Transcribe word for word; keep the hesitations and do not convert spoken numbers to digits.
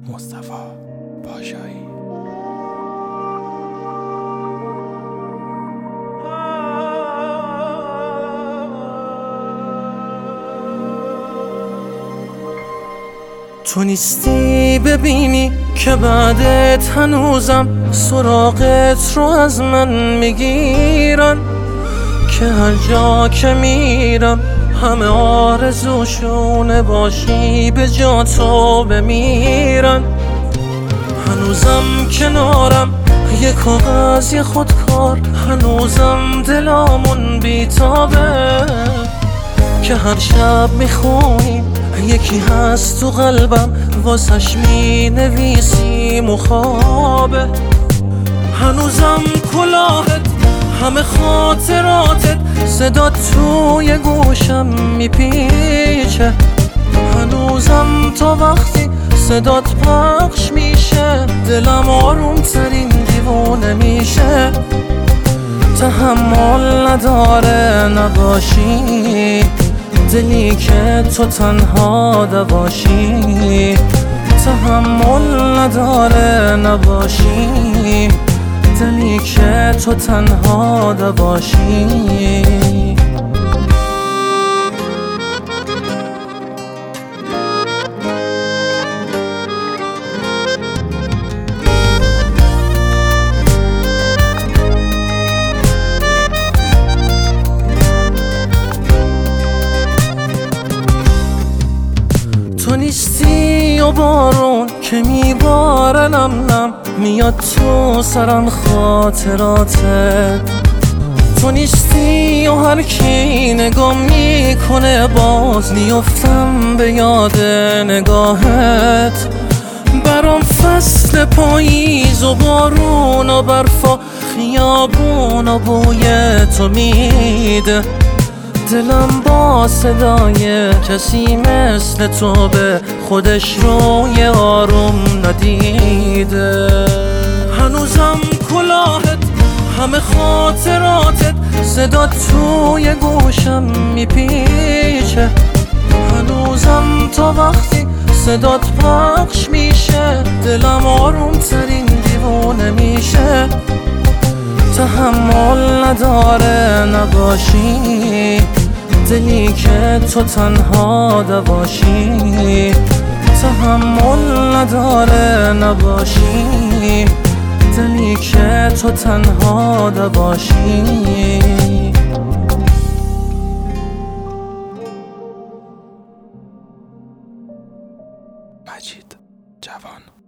مصطفی پاشایی. تو نیستی ببینی که بعدت هنوزم سراغت رو از من میگیرن، که هر جا که میرم همه آرزوشونه باشی به جا تو بمیرن. هنوزم کنارم یه کاغذ یه خودکار، هنوزم دلامون بیتابه که هر شب میخونیم یکی هست تو قلبم واسش می نویسی مخابه. هنوزم کلاهت همه خاطراتت صدا توی گوشم میپیچه، هنوزم تا وقتی صدات پخش میشه دلم آروم ترین دیوونه میشه. تحمل نداره نباشی دلی که تو تنها دواشی، تحمل نداره نباشی دلی که تو تنها دواشی. تو نیستی و بارون که میباره نم نم میاد تو سرم خاطراتت. تو نیستی و هر کی نگاه میکنه باز میفتم به یاد نگاهت. برام فصل پاییز و بارون و برف و خیابون و بوی تو میده، دلم با صدای کسی مثل تو به خودش روی آروم ندیده. هنوزم کلاهت همه خاطراتت صدا توی گوشم میپیچه، هنوزم تا وقتی صدات پخش میشه دلم آروم ترین دیوونه میشه. تحمل نداره نباشی دلی که تو تنها دواشی، تحمل نداره نباشی دلی که تو تنها دواشی. مجید جوان.